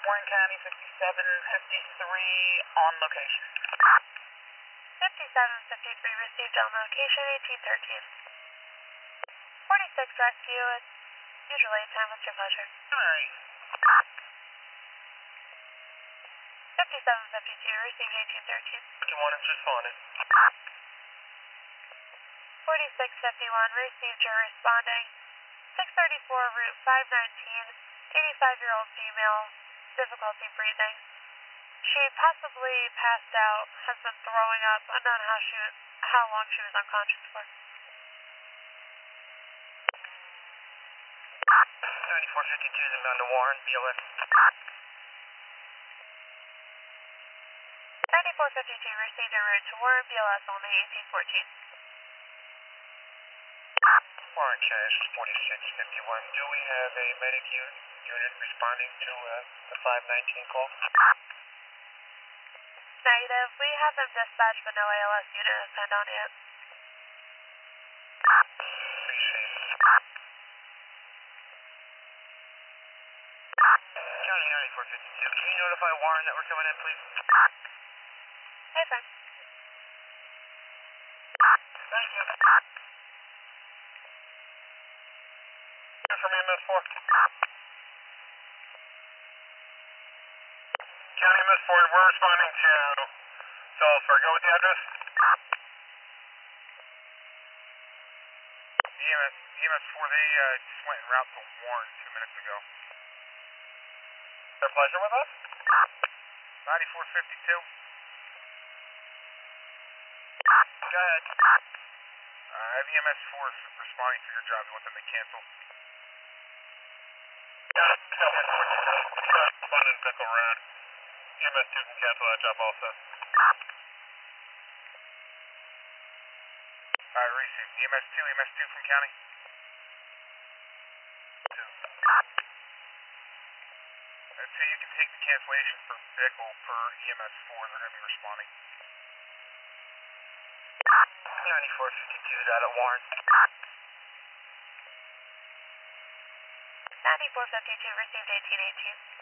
Warren County 5753 on location. 5753 received on location, 1813. 46 rescue, it's usually time. What's your pleasure? Alright. 5752 received 1813. 51 is responding. 4651 received, you're responding. 634 Route 519, 85-year-old female, difficulty breathing. She possibly passed out, has been throwing up, unknown how long she was unconscious for. 9452 is inbound to Warren, BLS. 9452 received en route to Warren, BLS only, 1814. Warren Cash 4651. Do we have a medic unit responding to the 519 call? Negative. We have them dispatched, but no ALS unit has signed on yet. Appreciate it. County 9452. Can you notify Warren that we're coming in, please? Hey, friend. Thank you. From MS4. County MS4, we're responding to Sulphur. Go with the address. EMS4, they just went en route to Warren 2 minutes ago. Their pleasure with us? 9452. Go ahead. I have EMS4 responding for your job. You want them to cancel? Yeah, responding to Nickel Road. EMS2 can cancel that job also. Alright, received. EMS2 from County? 2. So you can take the cancellation for vehicle per EMS4, they're going to be responding. 9452 out at Warren. 9452 received 1818.